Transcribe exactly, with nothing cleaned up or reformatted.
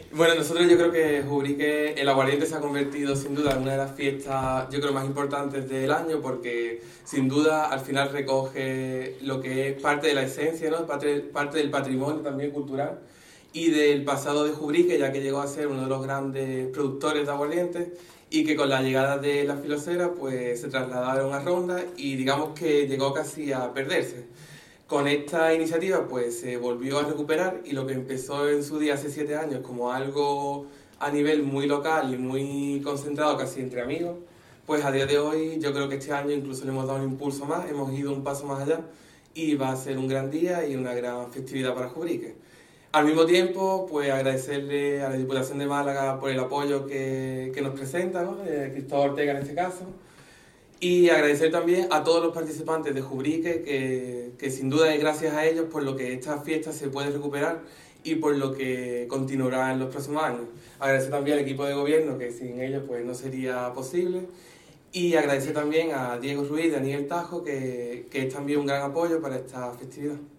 Bueno, nosotros yo creo que Jubrique, el aguardiente se ha convertido sin duda en una de las fiestas, yo creo, más importantes del año porque sin duda al final recoge lo que es parte de la esencia, ¿no? Parte, parte del patrimonio también cultural y del pasado de Jubrique, ya que llegó a ser uno de los grandes productores de aguardiente y que con la llegada de la filosera pues se trasladaron a Ronda y digamos que llegó casi a perderse. Con esta iniciativa pues se volvió a recuperar y lo que empezó en su día hace siete años como algo a nivel muy local y muy concentrado casi entre amigos, pues a día de hoy yo creo que este año incluso le hemos dado un impulso más, hemos ido un paso más allá y va a ser un gran día y una gran festividad para Jubrique. Al mismo tiempo, pues agradecerle a la Diputación de Málaga por el apoyo que, que nos presenta, ¿no? Eh, Cristóbal Ortega en este caso, y agradecer también a todos los participantes de Jubrique, que, que sin duda es gracias a ellos por lo que esta fiesta se puede recuperar y por lo que continuará en los próximos años. Agradecer también al equipo de gobierno, que sin ellos pues no sería posible. Y agradecer también a Diego Ruiz y Daniel Tajo, que, que es también un gran apoyo para esta festividad.